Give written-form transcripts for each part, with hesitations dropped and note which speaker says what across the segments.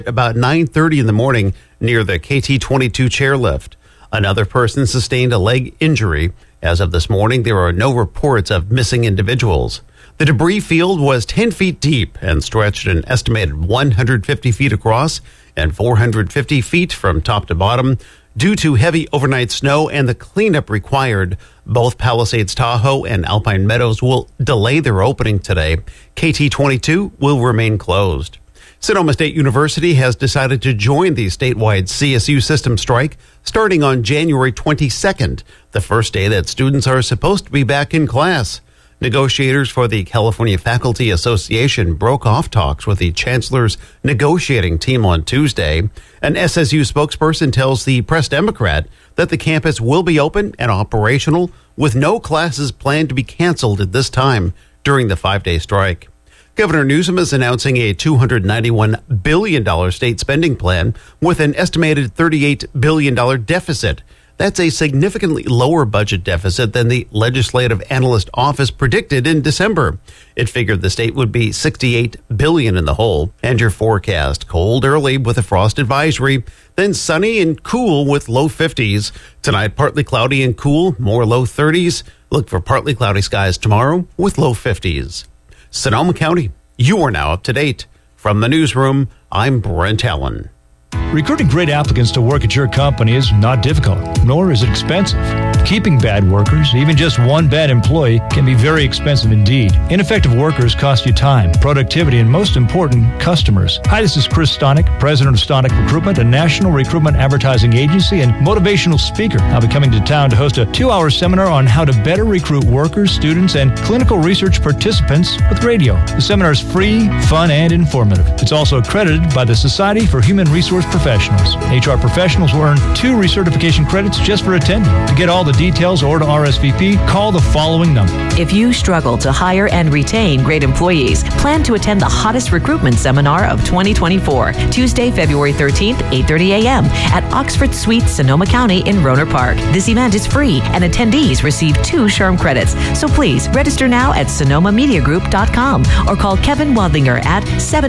Speaker 1: about 9:30 in the morning near the KT-22 chairlift. Another person sustained a leg injury. As of this morning, there are no reports of missing individuals. The debris field was 10 feet deep and stretched an estimated 150 feet across and 450 feet from top to bottom. Due to heavy overnight snow and the cleanup required, both Palisades Tahoe and Alpine Meadows will delay their opening today. KT-22 will remain closed. Sonoma State University has decided to join the statewide CSU system strike starting on January 22nd, the first day that students are supposed to be back in class. Negotiators for the California Faculty Association broke off talks with the chancellor's negotiating team on Tuesday. An SSU spokesperson tells the Press Democrat that the campus will be open and operational with no classes planned to be canceled at this time during the 5-day strike. Governor Newsom is announcing a $291 billion state spending plan with an estimated $38 billion deficit. That's a significantly lower budget deficit than the Legislative Analyst Office predicted in December. It figured the state would be $68 billion in the hole. And your forecast: cold early with a frost advisory, then sunny and cool with low 50s. Tonight, partly cloudy and cool, more low 30s. Look for partly cloudy skies tomorrow with low 50s. Sonoma County, you are now up to date. From the newsroom, I'm Brent Allen.
Speaker 2: Recruiting great applicants to work at your company is not difficult, nor is it expensive. Keeping bad workers, even just one bad employee, can be very expensive indeed. Ineffective workers cost you time, productivity, and most important, customers. Hi, this is Chris Stonick, president of Stonick Recruitment, a national recruitment advertising agency and motivational speaker. I'll be coming to town to host a 2-hour seminar on how to better recruit workers, students, and clinical research participants with radio. The seminar is free, fun, and informative. It's also accredited by the Society for Human Resource Professionals. HR professionals will earn 2 recertification credits just for attending. To get all the details or to RSVP, call the following number.
Speaker 3: If you struggle to hire and retain great employees, plan to attend the hottest recruitment seminar of 2024, Tuesday, February 13th, 8:30 a.m. at Oxford Suite, Sonoma County in Rohnert Park. This event is free and attendees receive 2 SHRM credits. So please register now at sonomamediagroup.com or call Kevin Wadlinger at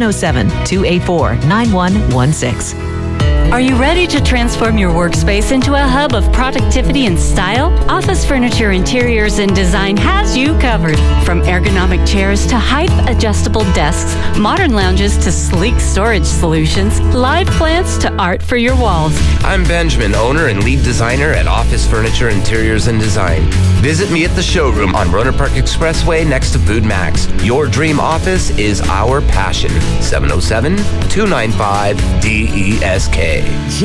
Speaker 3: 707-284-9116.
Speaker 4: Are you ready to transform your workspace into a hub of productivity and style? Office Furniture Interiors and Design has you covered. From ergonomic chairs to height-adjustable desks, modern lounges to sleek storage solutions, live plants to art for your walls.
Speaker 5: I'm Benjamin, owner and lead designer at Office Furniture Interiors and Design. Visit me at the showroom on Rohnert Park Expressway next to Food Max. Your dream office is our passion. 707-295-DESK.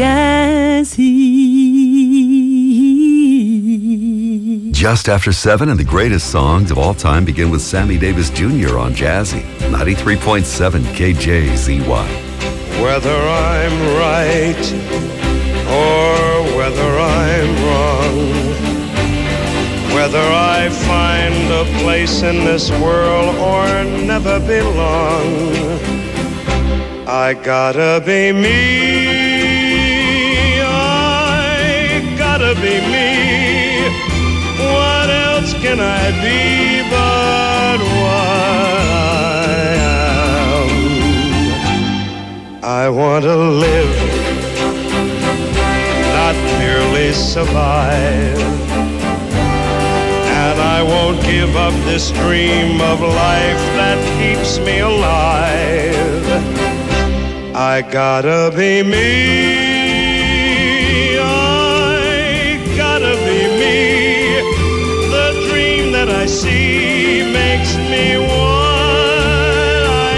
Speaker 6: Jazzy. Just after 7, and the greatest songs of all time begin with Sammy Davis Jr. on Jazzy. 93.7 KJZY.
Speaker 7: Whether I'm right or whether I'm wrong, whether I find a place in this world or never belong, I gotta be me. To be me. What else can I be but what I am? I want to live, not merely survive, and I won't give up this dream of life that keeps me alive. I gotta be me. I see makes me what I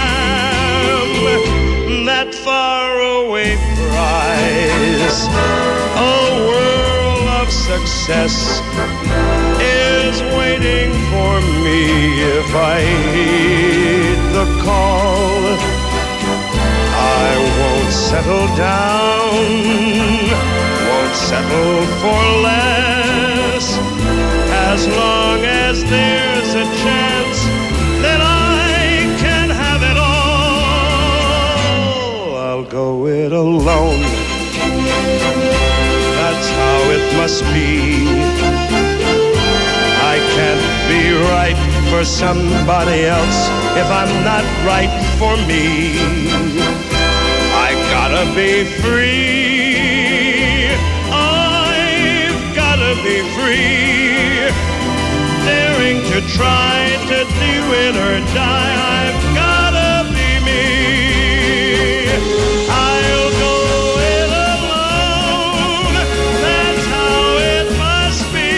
Speaker 7: am. That faraway prize, a world of success, is waiting for me if I heed the call. I won't settle down, won't settle for less. As long as there's a chance that I can have it all, I'll go it alone. That's how it must be. I can't be right for somebody else if I'm not right for me. I gotta be free. I've gotta be free. Daring to try to do it or die. I've gotta be me. I'll go it alone. That's how it must be.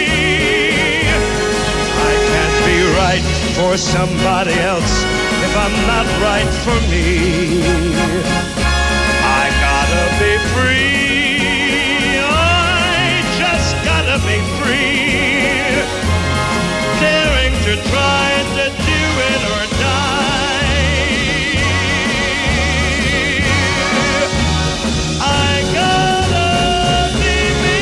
Speaker 7: I can't be right for somebody else if I'm not right for me. I gotta be free. I just gotta be free. Daring to try to do it or die. I gotta be me.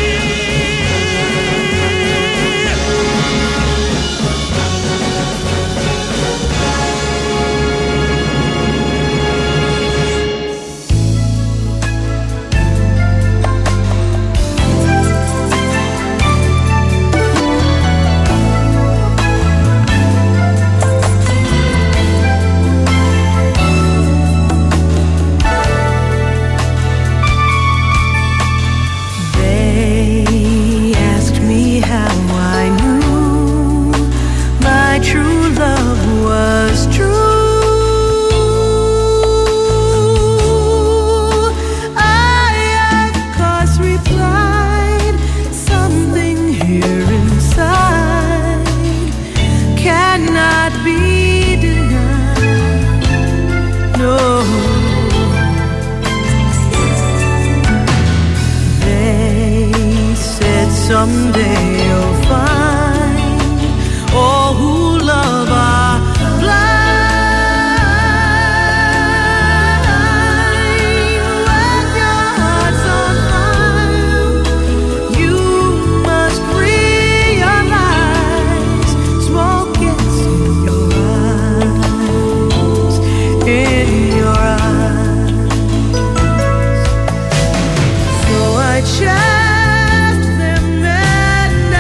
Speaker 8: Someday you'll find all who love are blind. When your heart's on fire, you must realize smoke gets in your eyes, in your eyes. So I checked them and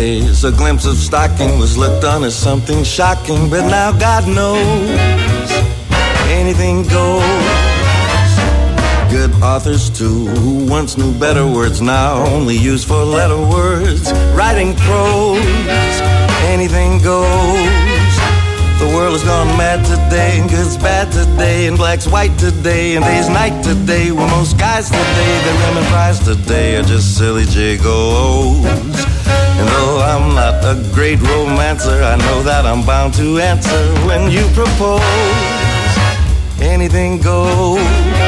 Speaker 9: days, a glimpse of stocking was looked on as something shocking. But now God knows anything goes. Good authors too, who once knew better words, now only use four-letter words. Writing prose, anything goes. The world has gone mad today, and good's bad today, and black's white today, and day's night today. Well, most guys today, their women prize today are just silly gigolos. And though I'm not a great romancer, I know that I'm bound to answer when you propose. Anything goes.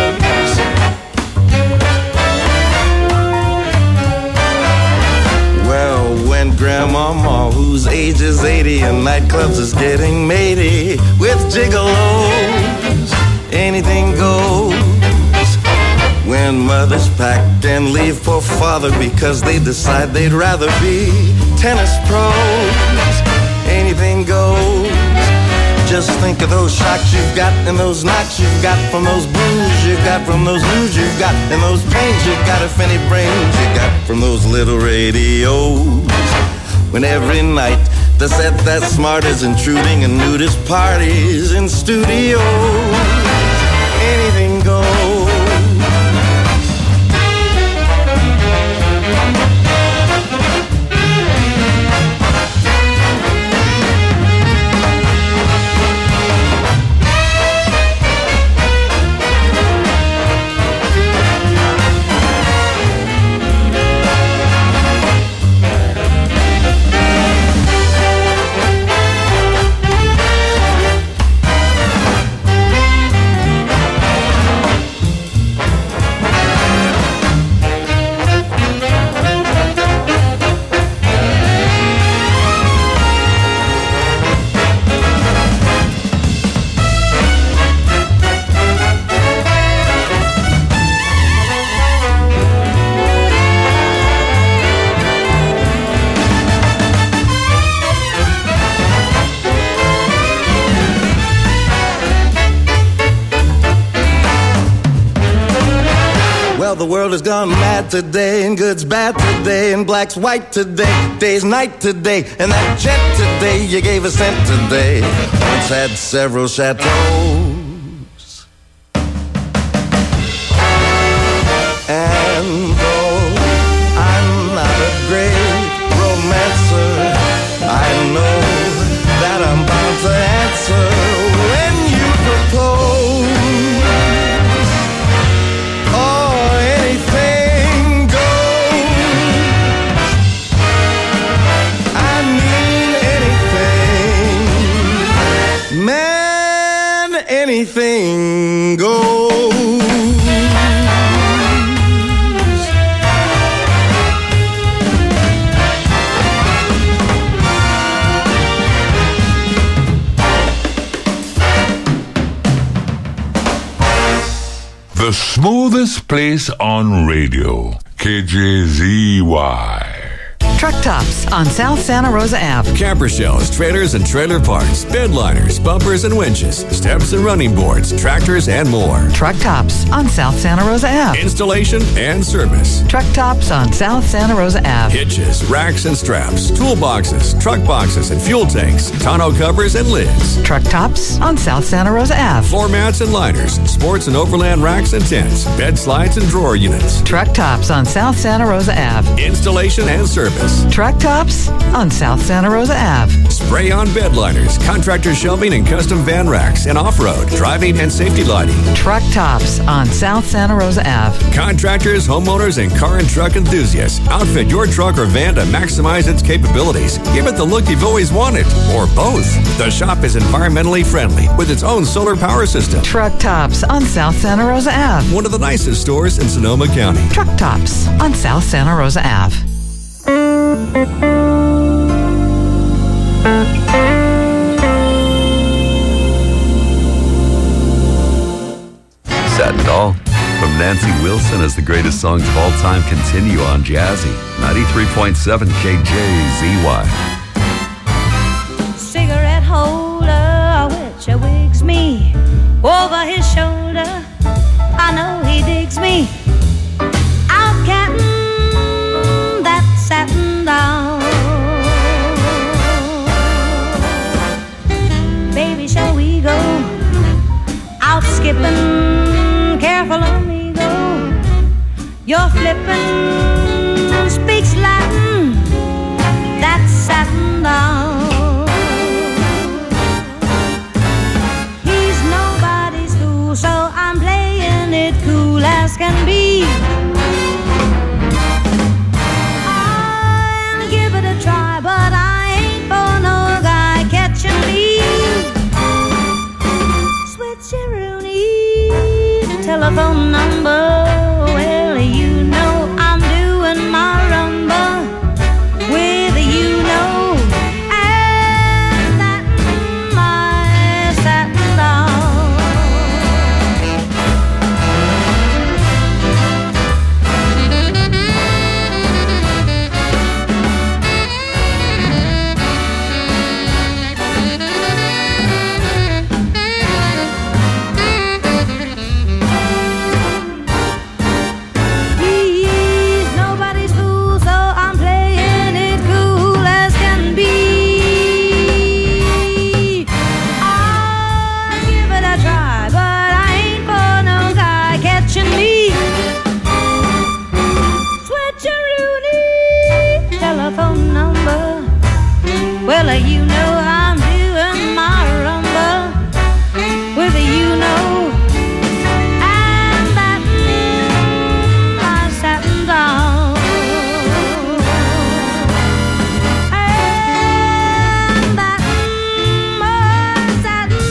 Speaker 9: Well, when Grandmama, whose age is 80 and nightclubs is getting matey with gigolos, anything goes. When mothers pack and leave poor father because they decide they'd rather be tennis pros, anything goes. Just think of those shocks you've got and those knocks you've got from those blues you got from those news you've got and those pains you've got, if any brains you got from those little radios. When every night the set that's smart is intruding in nudist parties in studios, anything goes. The world has gone mad today, and good's bad today, and black's white today, day's night today, and that jet today you gave a cent today once had several chateaus. And though I'm not a great romancer, I know that I'm bound to answer when you propose. Anything goes.
Speaker 10: The smoothest place on radio, KJZY.
Speaker 11: Truck Tops on South Santa Rosa Ave.
Speaker 12: Camper shells, trailers and trailer parts, bed liners, bumpers and winches, steps and running boards, tractors and more.
Speaker 11: Truck Tops on South Santa Rosa Ave.
Speaker 12: Installation and service.
Speaker 11: Truck Tops on South Santa Rosa Ave.
Speaker 12: Hitches, racks and straps, toolboxes, truck boxes and fuel tanks, tonneau covers and lids.
Speaker 11: Truck Tops on South Santa Rosa Ave.
Speaker 12: Floor mats and liners, sports and overland racks and tents, bed slides and drawer units.
Speaker 11: Truck Tops on South Santa Rosa Ave.
Speaker 12: Installation and service.
Speaker 11: Truck Tops on South Santa Rosa Ave.
Speaker 12: Spray on bed liners, contractor shelving and custom van racks, and off-road, driving and safety lighting.
Speaker 11: Truck Tops on South Santa Rosa Ave.
Speaker 12: Contractors, homeowners, and car and truck enthusiasts. Outfit your truck or van to maximize its capabilities. Give it the look you've always wanted, or both. The shop is environmentally friendly with its own solar power system.
Speaker 11: Truck Tops on South Santa Rosa Ave.
Speaker 12: One of the nicest stores in Sonoma County.
Speaker 11: Truck Tops on South Santa Rosa Ave.
Speaker 6: Satin Doll from Nancy Wilson as the greatest songs of all time continue on Jazzy 93.7 KJZY.
Speaker 13: Cigarette holder which wigs me over his shoulder. I know he digs me. Out counting that satin doll. slipping, careful on me go. You're flipping, speaks Latin, that's satin down. He's nobody's fool, so I'm playing it cool as can be. I'll give it a try, but I ain't for no guy catching me. Switcheroonie, the telephone number. Well, you know I'm doing my rumba with you know, and that my satin down. He's nobody's fool, so I'm playing it cool as can be. I'll give it a try, but I ain't for no guy catching me. Switcheroonie, telephone number. Well, you know I'm doing my rumba with you know, and that my satin down, and that my satin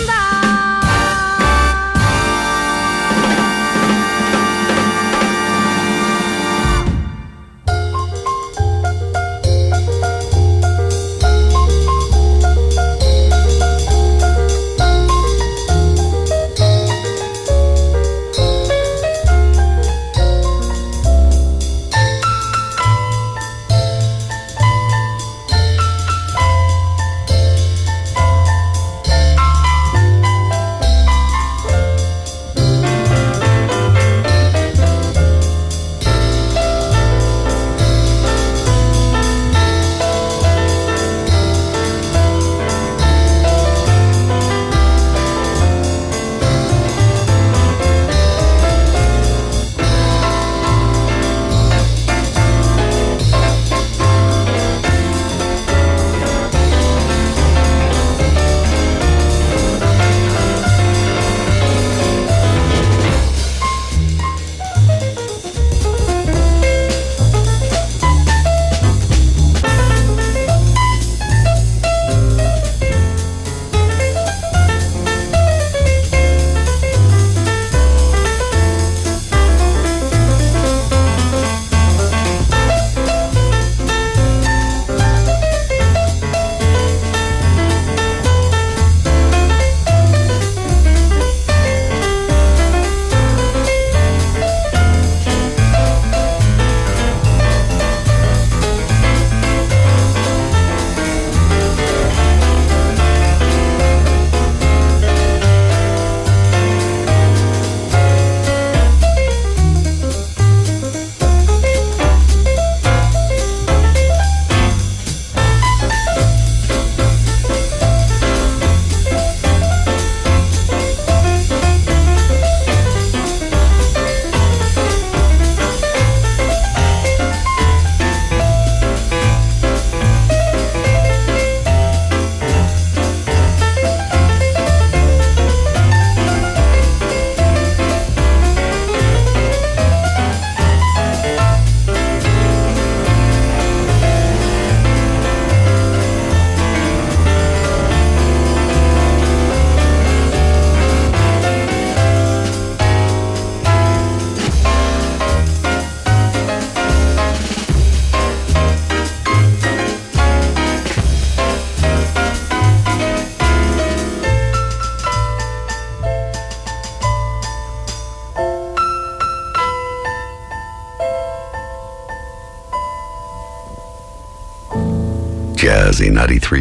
Speaker 6: Jazzy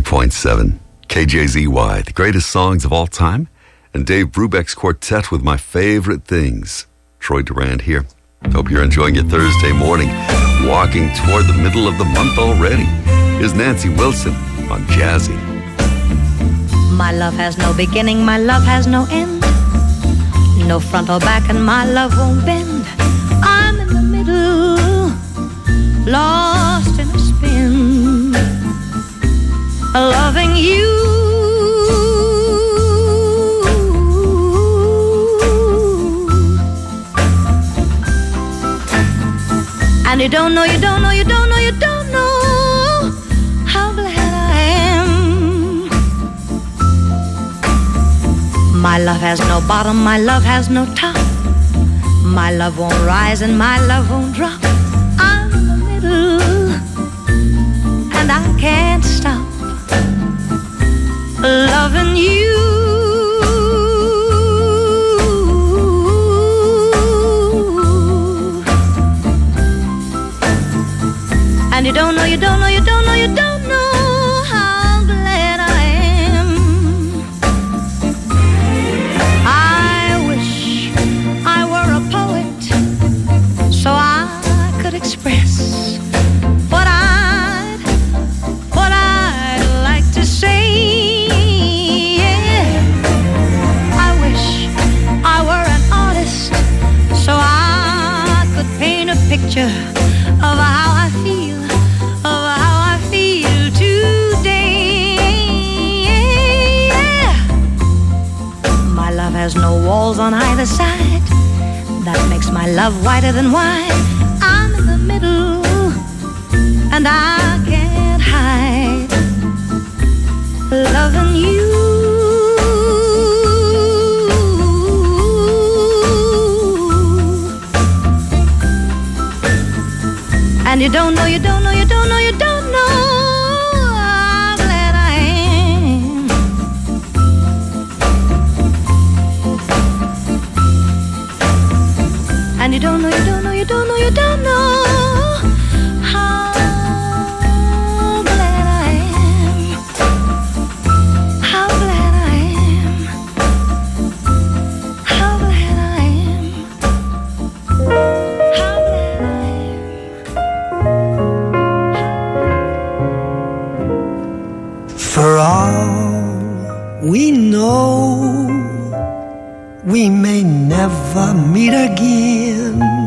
Speaker 6: 93.7 KJZY, the greatest songs of all time, and Dave Brubeck's quartet with my favorite things. Troy Durand here. Hope you're enjoying your Thursday morning. Walking toward the middle of the month already. Here's Nancy Wilson on Jazzy.
Speaker 13: My love has no beginning, my love has no end. no front or back, and my love won't bend. I'm in the middle, lost in a spin, loving you. And you don't know, you don't know, you don't know, you don't know how glad I am. My love has no bottom, my love has no top. My love won't rise and my love won't drop. I'm in the middle and I can't stop loving you. And you don't know, you don't know, you don't know, you don't know how glad I am. I wish I were a poet so I could express what I'd like to say. Yeah. I wish I were an artist so I could paint a picture of how I feel. There's no walls on either side. That makes my love whiter than wine. I'm in the middle and I can't hide loving you. And you don't know, you don't know, you don't know, you don't know how glad I am. And you don't know, you don't know, you don't know, you don't know how glad I am. How glad I am. How glad I am. How glad I am.
Speaker 8: For all we know, we may never meet again.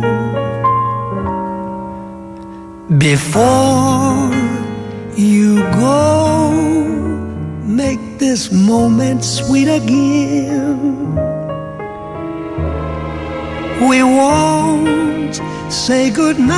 Speaker 8: Before you go, make this moment sweet again. We won't say goodnight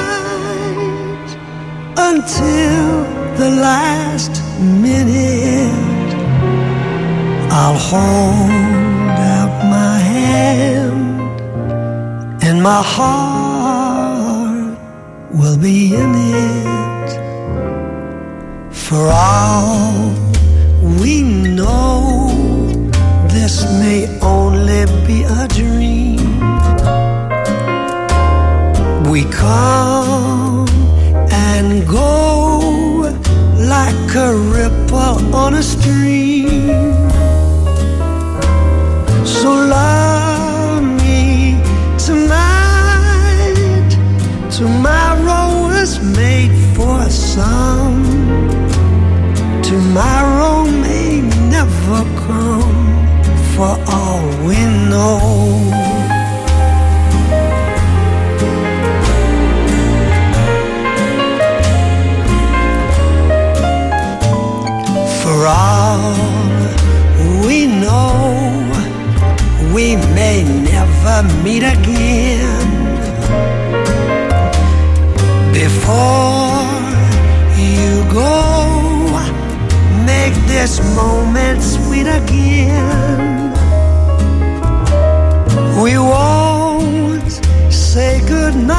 Speaker 8: until the last minute. I'll hold out my hand and my heart will be in it. For all we know, this may only be a dream. We come and go like a ripple on a stream. So love me tonight. Tomorrow is made for some. Tomorrow may never come, for all we know. For all we know, we may never meet again. Before you go, make this moment sweet again. We won't say goodnight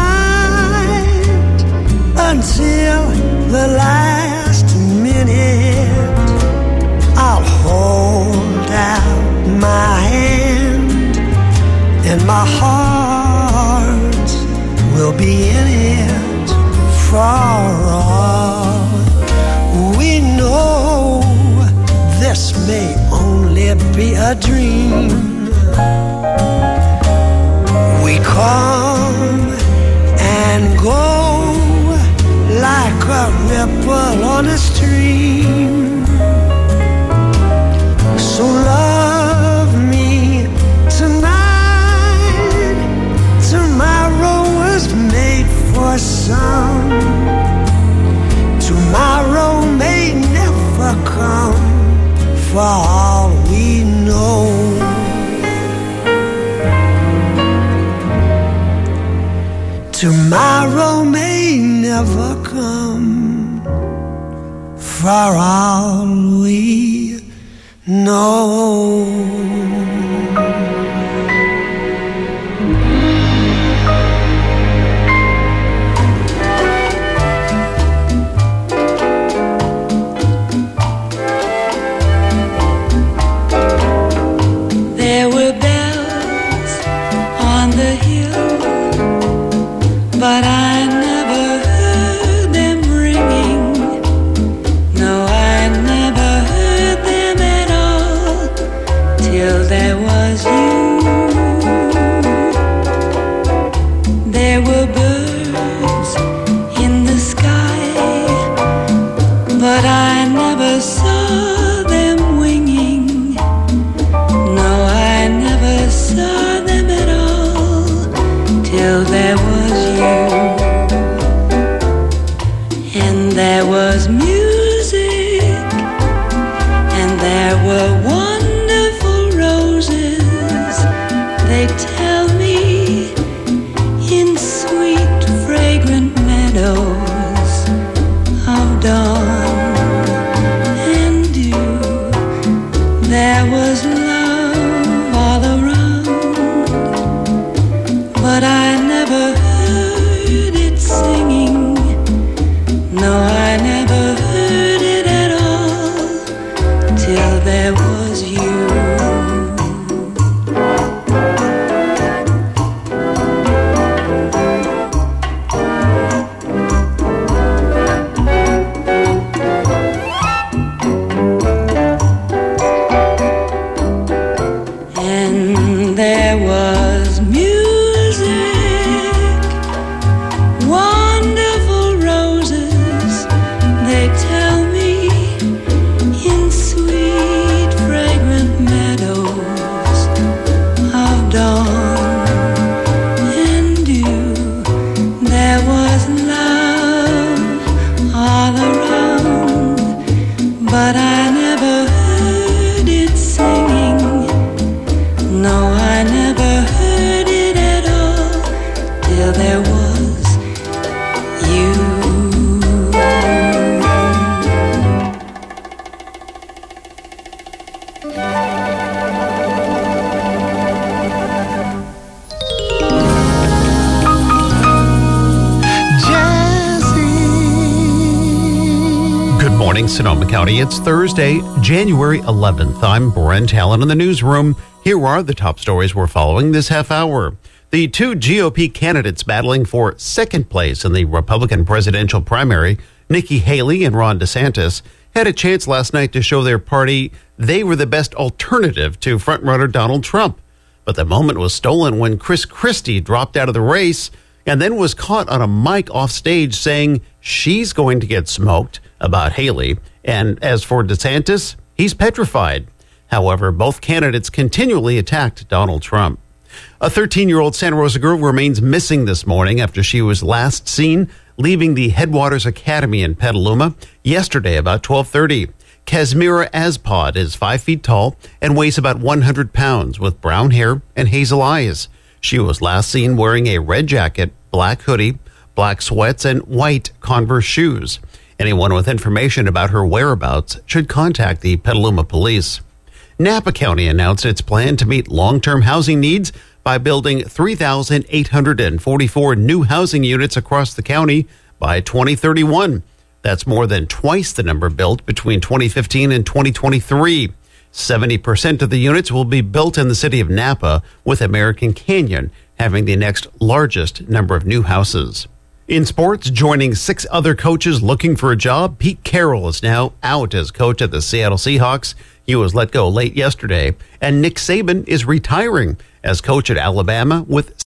Speaker 8: until the last minute. I'll hold out my hand and my heart will be in it. For all we know, this may only be a dream. We come and go like a ripple on a stream. So love me tonight. Tomorrow may never come, for all we know.
Speaker 14: There were bells on the hill, but I never heard them ringing. No, I never heard them at all, till there was you. There were birds in the sky, but I never saw them winging. No, I never saw them at all, till there was you. And there was music, and there were wonderful roses, they tell me, in sweet fragrant meadows of dawn and dew. There was love all around, but I never heard it singing. No, I never heard it at all, till there was you. And there was music, wonderful roses, they tell me, in sweet fragrant meadows of dawn and dew. There was love all around, but I never heard it singing. No, I never heard it at all, till there was you.
Speaker 1: Good morning, Sonoma County. It's Thursday, January 11th. I'm Brent Allen in the newsroom. Here are the top stories we're following this half hour. The two GOP candidates battling for second place in the Republican presidential primary, Nikki Haley and Ron DeSantis, had a chance last night to show their party they were the best alternative to frontrunner Donald Trump. But the moment was stolen when Chris Christie dropped out of the race and then was caught on a mic off stage saying she's going to get smoked about Haley. And as for DeSantis, he's petrified. However, both candidates continually attacked Donald Trump. A 13-year-old Santa Rosa girl remains missing this morning after she was last seen leaving the Headwaters Academy in Petaluma yesterday about 12:30. Kasmira Aspod is 5 feet tall and weighs about 100 pounds with brown hair and hazel eyes. She was last seen wearing a red jacket, black hoodie, black sweats, and white Converse shoes. Anyone with information about her whereabouts should contact the Petaluma police. Napa County announced its plan to meet long-term housing needs by building 3,844 new housing units across the county by 2031. That's more than twice the number built between 2015 and 2023. 70% of the units will be built in the city of Napa, with American Canyon having the next largest number of new houses. In sports, joining 6 other coaches looking for a job, Pete Carroll is now out as coach of the Seattle Seahawks. He was let go late yesterday, and Nick Saban is retiring as coach at Alabama with